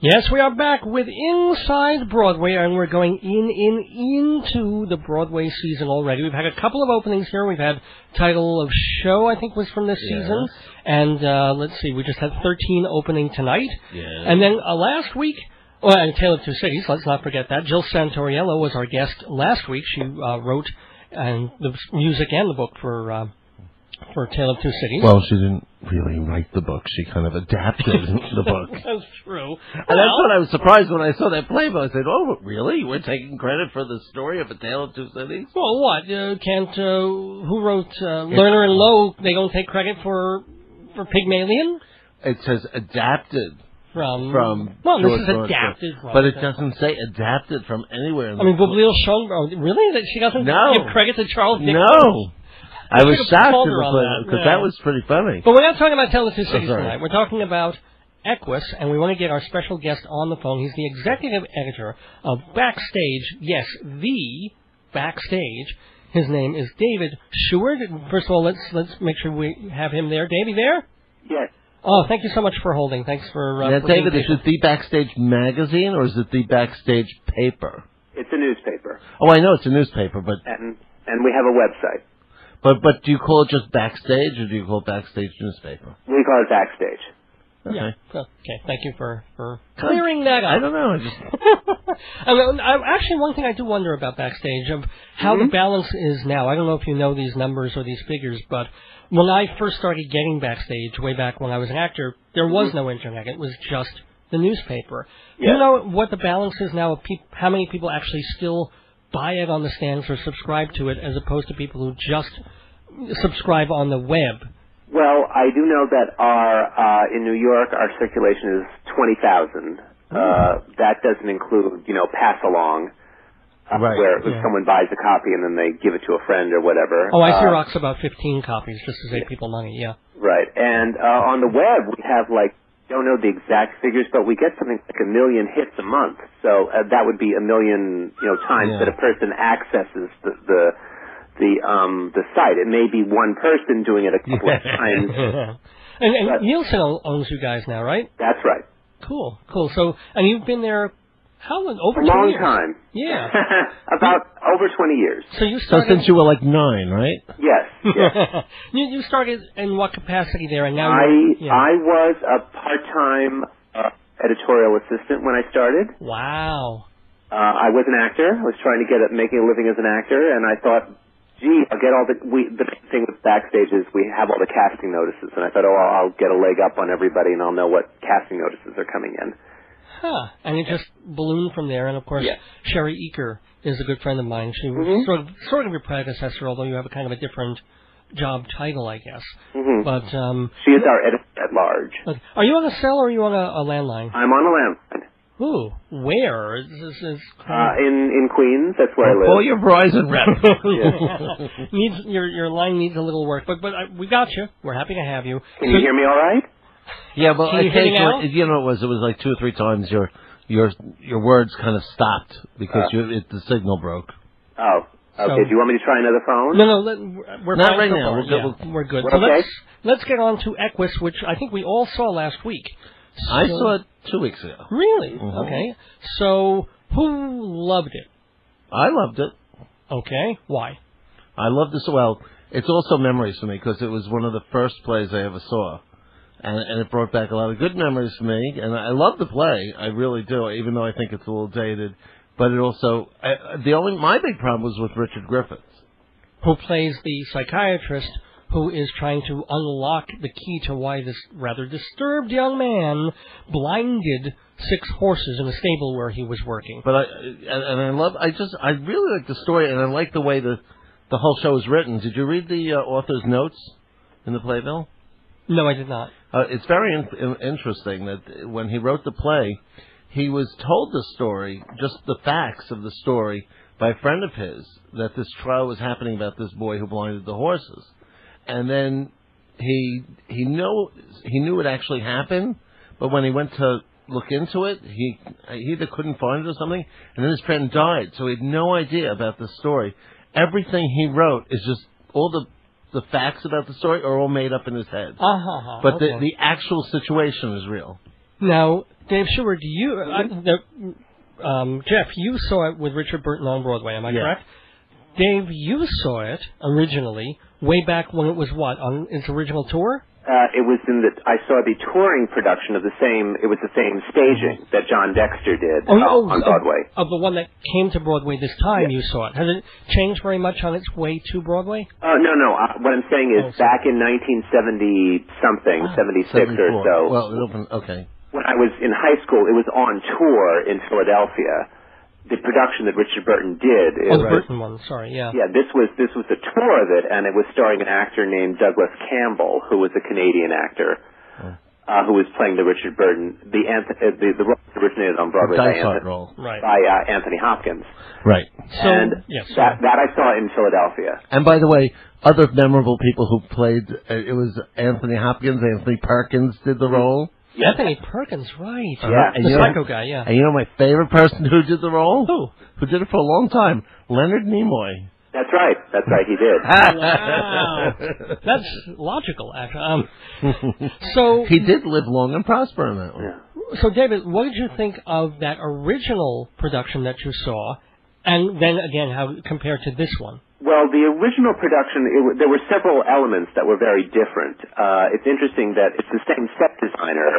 Yes, we are back with Inside Broadway, and we're going into the Broadway season already. We've had a couple of openings here. We've had Title of Show, I think, was from this season. And let's see, we just had 13 opening tonight. Yes. And then last week, and Tale of Two Cities, let's not forget that. Jill Santoriello was our guest last week. She wrote the music and the book for Tale of Two Cities. Well, she didn't really write the book. She kind of adapted the book. That's true. And that's what I was surprised when I saw that playbook. I said, oh, really? We're taking credit for the story of A Tale of Two Cities? Well, what? Who wrote Lerner and Lowe, they don't take credit for Pygmalion? It says adapted. From well, this is adapted from. But it doesn't say adapted from anywhere in the book. Boblil Schoenberg. Really? That she doesn't give credit to Charles Dickens? No. I was shocked because that was pretty funny. But we're not talking about Tale of Two Cities tonight. We're talking about Equus, and we want to get our special guest on the phone. He's the executive editor of Backstage. Yes, the Backstage. His name is David Schuard. First of all, let's make sure we have him there. Davey, there? Yes. Oh, thank you so much for holding. Thanks for... Now, David, is it the Backstage magazine or is it the Backstage paper? It's a newspaper. Oh, I know it's a newspaper, but... And we have a website. But do you call it just Backstage or do you call it Backstage newspaper? We call it Backstage. Okay. Yeah. Okay. Thank you for clearing that up. I don't know. Actually, one thing I do wonder about Backstage of how the balance is now. I don't know if you know these numbers or these figures, but when I first started getting Backstage way back when I was an actor, there was no internet. It was just the newspaper. Yeah. Do you know what the balance is now of how many people actually still buy it on the stands or subscribe to it as opposed to people who just subscribe on the web? Well, I do know that in New York, our circulation is 20,000. That doesn't include, pass along, where someone buys a copy and then they give it to a friend or whatever. Oh, I Xerox about 15 copies just to save people money, yeah. Right. And on the web, we have don't know the exact figures, but we get something like 1 million hits a month. So that would be 1 million, times that a person accesses the site. It may be one person doing it a couple of times. And Nielsen owns you guys now, right? That's right. Cool. So, and you've been there how long? Over 20 years? Long time. Yeah. About over 20 years. So you started... So since you were 9, right? Yes. You started in what capacity there, and now I was a part-time editorial assistant when I started. Wow. I was an actor. I was trying to making a living as an actor, and I thought, gee, I'll get all the thing with Backstage is we have all the casting notices, and I thought, I'll get a leg up on everybody, and I'll know what casting notices are coming in. Huh. And it just ballooned from there, and of course, Sherry Eaker is a good friend of mine. She was sort of your predecessor, although you have a kind of a different job title, I guess. But she is our editor at large. Are you on a cell or are you on a landline? I'm on a landline. Ooh, where? In Queens. That's where I live. Call your Verizon rep. Your line needs a little work, but we got you. We're happy to have you. Can you hear me all right? Yeah, but I think it was 2 or 3 times your words kind of stopped because the signal broke. Oh, okay. Do you want me to try another phone? No, we're not fine right so now. Far. We're good. We're so okay. let's get on to Equus, which I think we all saw last week. So, I saw it 2 weeks ago. Really? Okay. So who loved it? I loved it. Okay. Why? I loved it. Well, it's also memories for me because it was one of the first plays I ever saw. And it brought back a lot of good memories for me. And I love the play. I really do, even though I think it's a little dated. But it also... my big problem was with Richard Griffiths. Who plays the psychiatrist who is trying to unlock the key to why this rather disturbed young man blinded 6 horses in a stable where he was working. But I really like the story, and I like the way the whole show is written. Did you read the author's notes in the playbill? No, I did not. It's very interesting that when he wrote the play, he was told the story, just the facts of the story, by a friend of his, that this trial was happening about this boy who blinded the horses. And then he knew it actually happened, but when he went to look into it, he either couldn't find it or something, and then his friend died, so he had no idea about the story. Everything he wrote is just all the facts about the story are all made up in his head. But the actual situation is real. Now, Dave Schubert, Jeff, you saw it with Richard Burton on Broadway, am I correct? Dave, you saw it originally way back when it was on its original tour? It was I saw the touring production of the same staging that John Dexter did on Broadway. Of the one that came to Broadway this time, you saw it. Has it changed very much on its way to Broadway? No. What I'm saying is back in 1970-something, 76 or so. Well, it opened, okay. When I was in high school, it was on tour in Philadelphia. The production that Richard Burton did. The Burton one, sorry, yeah. Yeah, this was the tour of it, and it was starring an actor named Douglas Campbell, who was a Canadian actor, who was playing the Richard Burton. The role originated on Broadway by Anthony Hopkins. Right. So, and that I saw in Philadelphia. And by the way, other memorable people who played, it was Anthony Hopkins, Anthony Perkins did the role. Yeah. Anthony Perkins, right. Yeah. The psycho guy, yeah. And you know my favorite person who did the role? Who did it for a long time? Leonard Nimoy. That's right, he did. Wow. That's logical, actually. So he did live long and prosper in that one. Yeah. So, David, what did you think of that original production that you saw, and then, again, how compared to this one? Well, the original production, there were several elements that were very different. It's interesting that it's the same set designer.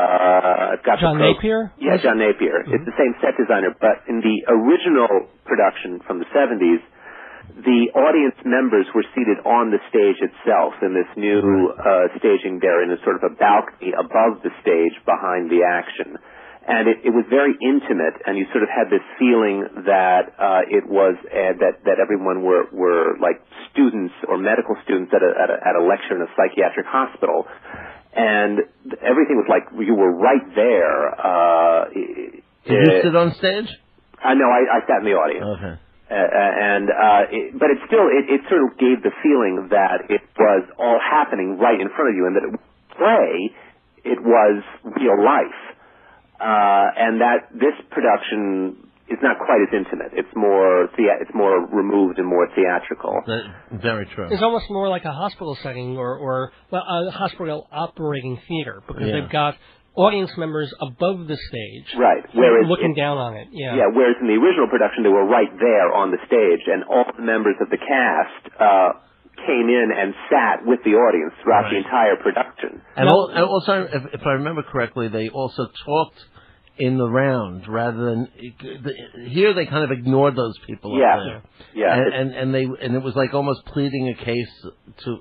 John Napier? Yeah, John Napier. Mm-hmm. It's the same set designer, but in the original production from the 70s, the audience members were seated on the stage itself in this new staging there in a sort of a balcony above the stage behind the action. And it was very intimate, and you sort of had this feeling that it was that everyone were like students or medical students at a lecture in a psychiatric hospital, and everything was like you were right there. Did you sit on stage? No, I sat in the audience. Okay. But it still sort of gave the feeling that it was all happening right in front of you, and that it was real life. And that this production is not quite as intimate. It's more removed and more theatrical. Very true. It's almost more like a hospital setting or a hospital operating theater, because they've got audience members above the stage, right? Whereas looking down on it. Yeah. Yeah. Whereas in the original production, they were right there on the stage, and all the members of the cast came in and sat with the audience throughout the entire production. And also, if I remember correctly, they also talked in the round rather than here. They kind of ignored those people up there. Yeah. And it was like almost pleading a case to.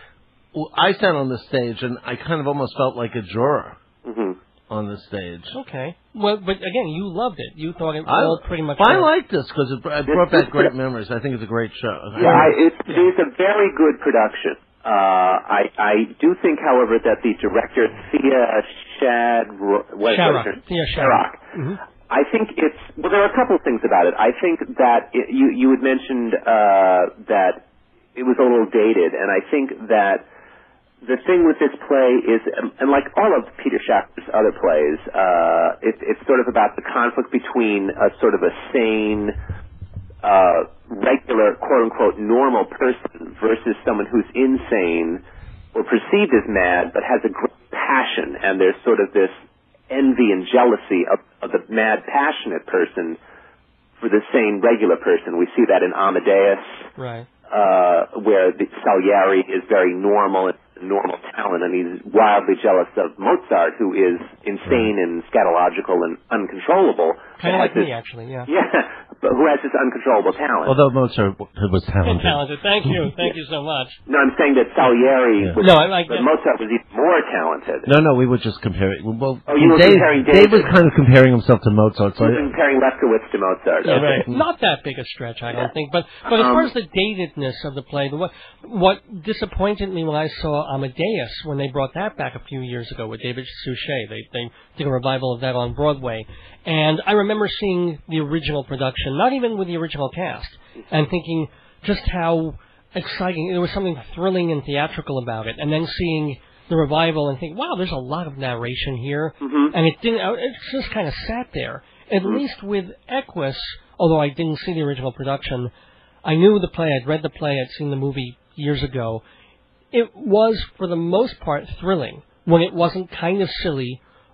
I sat on the stage and I kind of almost felt like a juror on the stage. Okay. Well, but again, you loved it. You thought it all pretty much. I like this because it brought back great memories. I think it's a great show. Yeah, it is a very good production. I do think, however, that the director Thea Sharrock. Mm-hmm. I think there are a couple of things about it. I think that you had mentioned that it was a little dated, and I think that the thing with this play is, and like all of Peter Shaffer's other plays, it's sort of about the conflict between a sort of a sane, regular, quote-unquote, normal person versus someone who's insane or perceived as mad but has a great passion, and there's sort of this envy and jealousy of the mad, passionate person for the sane, regular person. We see that in Amadeus, right? Where Salieri is very normal talent, and he's wildly jealous of Mozart, who is insane and scatological and uncontrollable. Kind of like me, actually, yeah. Yeah, but who has this uncontrollable talent. Although Mozart was talented. Thank you so much. No, I'm saying that Salieri was, but Mozart was even more talented. No, we were just comparing. Well, you were comparing Dave was kind of comparing himself to Mozart. So comparing Lefkowitz to Mozart. Yeah, right. Not that big a stretch, I don't think. But as far as the datedness of the play, what disappointed me when I saw Amadeus, when they brought that back a few years ago with David Suchet, they did a revival of that on Broadway, and I remember seeing the original production, not even with the original cast, and thinking just how exciting. There was something thrilling and theatrical about it, and then seeing the revival and think, wow, there's a lot of narration here, and it just kind of sat there. At least with Equus, although I didn't see the original production, I knew the play, I'd read the play, I'd seen the movie years ago. It was, for the most part, thrilling when it wasn't kind of silly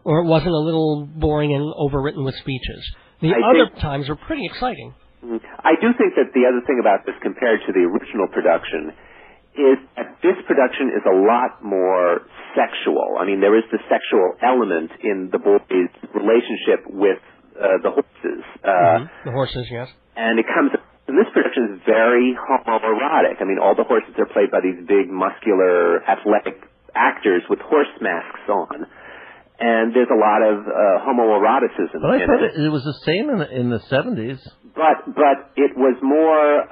or it wasn't a little boring and overwritten with speeches. The other times were pretty exciting. I do think that the other thing about this compared to the original production is that this production is a lot more sexual. I mean, there is the sexual element in the boy's relationship with the horses. The horses, yes. And it comes... And this production is very homoerotic. I mean, all the horses are played by these big, muscular, athletic actors with horse masks on. And there's a lot of homoeroticism in it. I thought it was the same in the 70s. But it was more,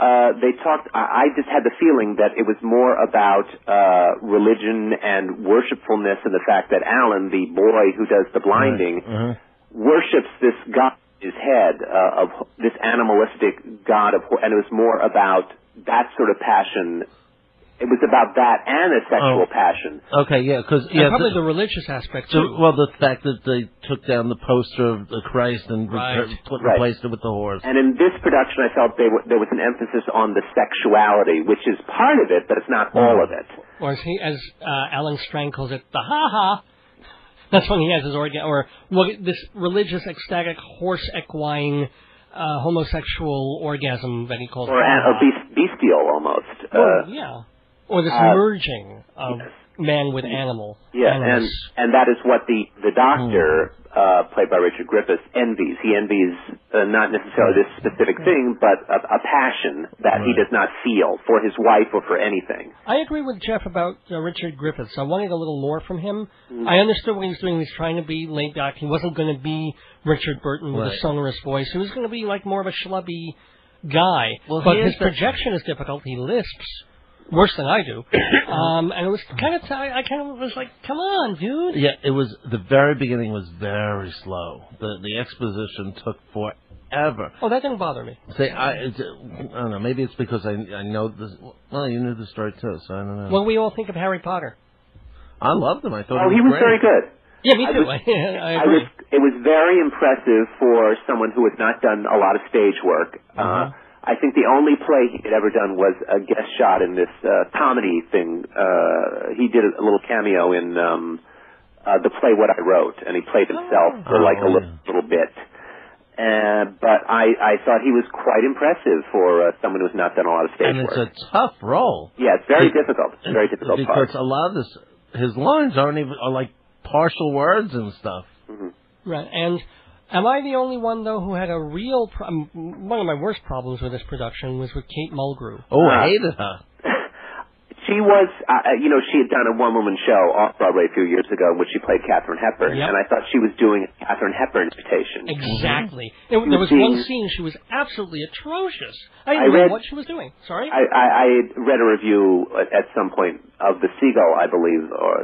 I just had the feeling that it was more about religion and worshipfulness, and the fact that Alan, the boy who does the blinding, worships this god in his head, of this animalistic god and it was more about that sort of passion. It was about that and a sexual passion. Okay, yeah, because probably the religious aspect too. Well, the fact that they took down the poster of the Christ and replaced it with the horse. And in this production, I felt there was an emphasis on the sexuality, which is part of it, but it's not all of it. Or as Alan Strang calls it, the ha-ha. That's when he has his orgasm, or this religious, ecstatic, horse equine, homosexual orgasm that he calls it. Or bestial, almost. Yeah. Or this merging of man with animal. Yeah, and that is what the doctor, played by Richard Griffiths, envies. He envies not necessarily this specific thing, but a passion that he does not feel for his wife or for anything. I agree with Jeff about Richard Griffiths. I wanted a little more from him. I understood what he was doing. He was trying to be laid back. He wasn't going to be Richard Burton with a sonorous voice. He was going to be like more of a schlubby guy. Well, but his projection is difficult. He lisps. Worse than I do. And it was kind of, I kind of was like, come on, dude. Yeah, it was, the very beginning was very slow. The exposition took forever. Oh, that didn't bother me. I don't know, maybe it's because I know this, well, you knew the story too, so I don't know. Well, we all think of Harry Potter. I loved him. I thought he was very good. Yeah, me too. I agree. It was very impressive for someone who has not done a lot of stage work. I think the only play he had ever done was a guest shot in this comedy thing. He did a little cameo in the play What I Wrote, and he played himself for like a little bit. But I thought he was quite impressive for someone who's not done a lot of stage work. And it's a tough role. Yeah, it's very difficult. It's a very difficult part. Because a lot of his lines are like partial words and stuff. Right, and... Am I the only one, though, who had a real one of my worst problems with this production was with Kate Mulgrew. Oh, I hated her. She was, she had done a one-woman show off Broadway a few years ago in which she played Katharine Hepburn, and I thought she was doing a Katharine Hepburn imitation. Exactly. There was one scene she was absolutely atrocious. I didn't know what she was doing. Sorry? I read a review at some point of The Seagull, I believe, or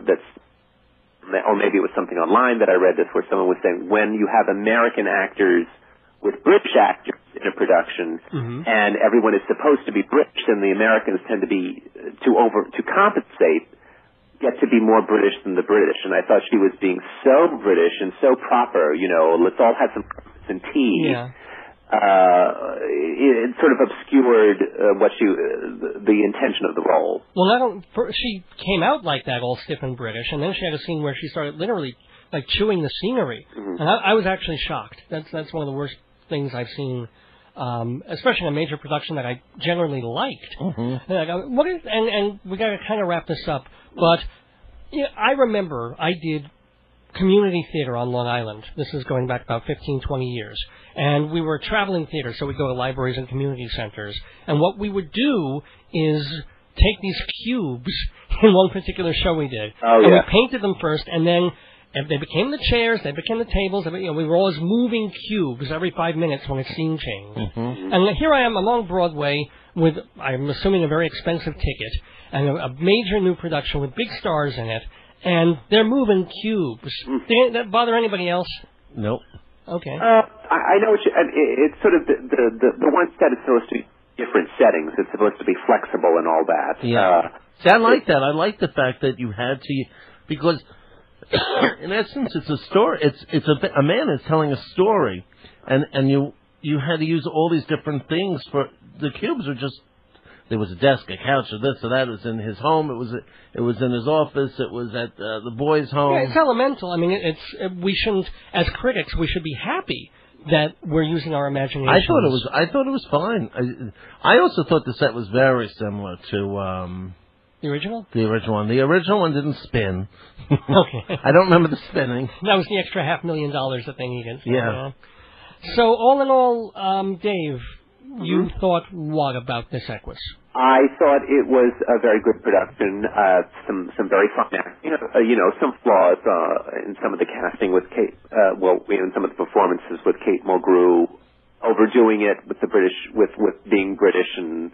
maybe it was something online that I read this where someone was saying when you have American actors with British actors in a production and everyone is supposed to be British, then the Americans tend to be to compensate get to be more British than the British. And I thought she was being so British and so proper, let's all have some and tea. Yeah. It sort of obscured the intention of the role. Well, she came out like that, all stiff and British, and then she had a scene where she started literally like chewing the scenery, and I was actually shocked. That's one of the worst things I've seen, especially in a major production that I generally liked. And we got to kind of wrap this up, but I remember I did community theater on Long Island. This is going back about 15, 20 years. And we were traveling theater, so we'd go to libraries and community centers. And what we would do is take these cubes in one particular show we did. And we painted them first, and then they became the chairs, they became the tables. We were always moving cubes every 5 minutes when a scene changed. And here I am along Broadway with, I'm assuming, a very expensive ticket, and a major new production with big stars in it. And they're moving cubes. Did that bother anybody else? Nope. Okay. I know it's sort of the one set is supposed to be different settings. It's supposed to be flexible and all that. Yeah. See, I like that. I like the fact that you had to, because in essence, it's a story. It's a man is telling a story, and you had to use all these different things for the cubes are just there was a desk, a couch, or this or that. It was in his home. It was in his office. It was at the boy's home. Yeah, it's elemental. I mean, we shouldn't, as critics, we should be happy that we're using our imagination. I thought it was fine. I also thought the set was very similar to the original. The original one. The original one didn't spin. Okay. I don't remember the spinning. That was the extra $500,000 that they needed. So, yeah. So all in all, Dave, you thought what about this Equus? I thought it was a very good production. Some very fun acting. Some flaws in some of the casting with Kate. In some of the performances with Kate Mulgrew, overdoing it with the British, with being British, and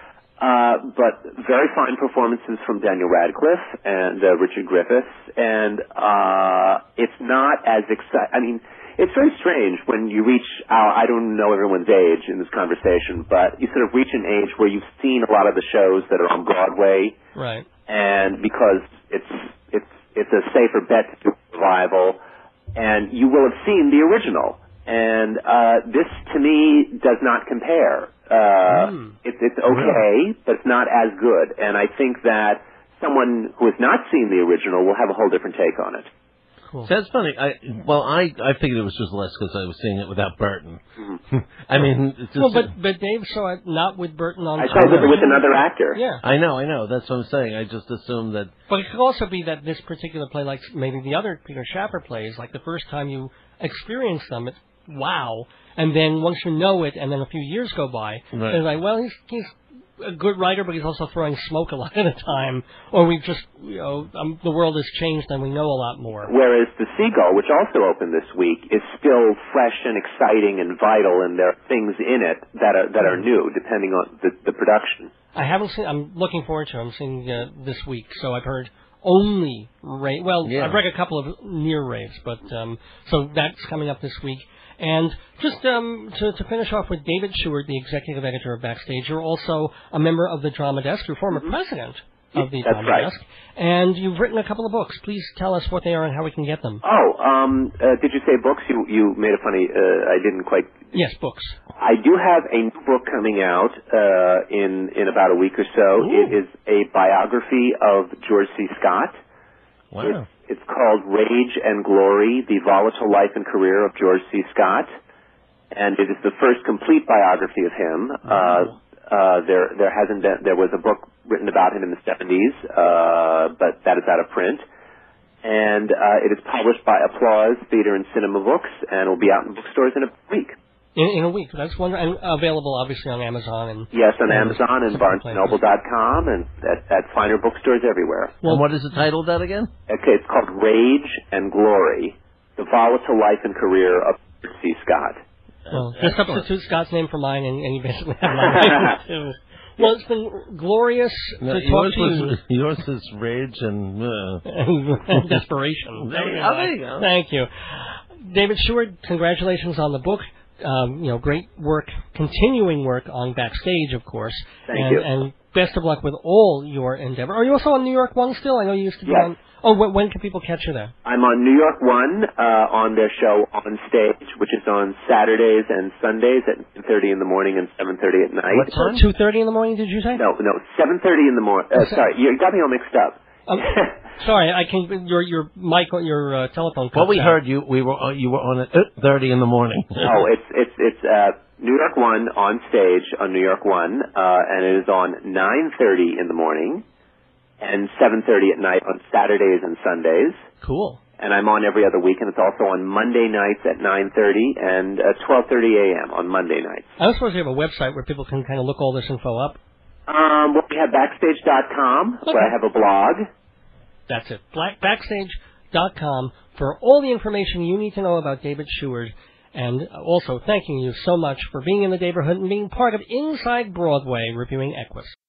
but very fine performances from Daniel Radcliffe and Richard Griffiths. And it's not as exciting. I mean, it's very strange when you reach, I don't know everyone's age in this conversation, but you sort of reach an age where you've seen a lot of the shows that are on Broadway. Right. And because it's a safer bet to do a revival, and you will have seen the original. And this, to me, does not compare. It's okay, but it's not as good. And I think that someone who has not seen the original will have a whole different take on it. Cool. So that's funny. I figured it was just less because I was seeing it without Burton. Mm-hmm. I mean, it's just, but Dave saw it not with Burton on. I saw it with another actor. Yeah, I know. That's what I'm saying. I just assumed that. But it could also be that this particular play, like maybe the other Peter Shaffer plays, like the first time you experience them, it's wow, and then once you know it, and then a few years go by, right. It's like, well, he's a good writer, but he's also throwing smoke a lot of the time, or we just, the world has changed and we know a lot more. Whereas The Seagull, which also opened this week, is still fresh and exciting and vital, and there are things in it that are new, depending on the production. I haven't seen. I'm looking forward to it. I'm seeing this week, so I've heard only rave. Well, yeah. I've read a couple of near raves, but so that's coming up this week. And just to finish off with David Sheward, the executive editor of Backstage, you're also a member of the Drama Desk, you're former president of the Drama Desk, and you've written a couple of books. Please tell us what they are and how we can get them. Did you say books? You made a funny, I didn't quite... Yes, books. I do have a new book coming out in about a week or so. Ooh. It is a biography of George C. Scott. Wow. It's called Rage and Glory, The Volatile Life and Career of George C. Scott, and it is the first complete biography of him. There was a book written about him in the 70s, but that is out of print. And it is published by Applause Theater and Cinema Books, and will be out in bookstores in a week. In a week. That's wonderful. And available, obviously, on Amazon. And yes, on Amazon and BarnesandNoble.com and at finer bookstores everywhere. Well, and what is the title of that again? Okay, it's called Rage and Glory, The Volatile Life and Career of C. Scott. Well, just substitute Scott's name for mine, and you basically have my name, too. Well, it's been glorious to talk to you. Yours is Rage and... and Desperation. There you go. Thank you. David Sheward, congratulations on the book. Great work, continuing work on Backstage, of course. Thank you. And best of luck with all your endeavor. Are you also on New York One still? I know you used to be on... Oh, when can people catch you there? I'm on New York One on their show On Stage, which is on Saturdays and Sundays at 10:30 in the morning and 7:30 at night. What time? 2:30 in the morning, did you say? No, 7:30 in the morning. Sorry, you got me all mixed up. Sorry, I can. Your mic, your telephone. Well, we heard you. You were on at 30 in the morning. Oh, it's New York One On Stage on New York One, and it is on 9:30 in the morning and 7:30 at night on Saturdays and Sundays. Cool. And I'm on every other week, and it's also on Monday nights at 9:30 and 12:30 a.m. on Monday nights. I was supposed to have a website where people can kind of look all this info up. We have Backstage.com, where I have a blog. That's it. Backstage.com for all the information you need to know about David Sheward. And also thanking you so much for being in the neighborhood and being part of Inside Broadway reviewing Equus.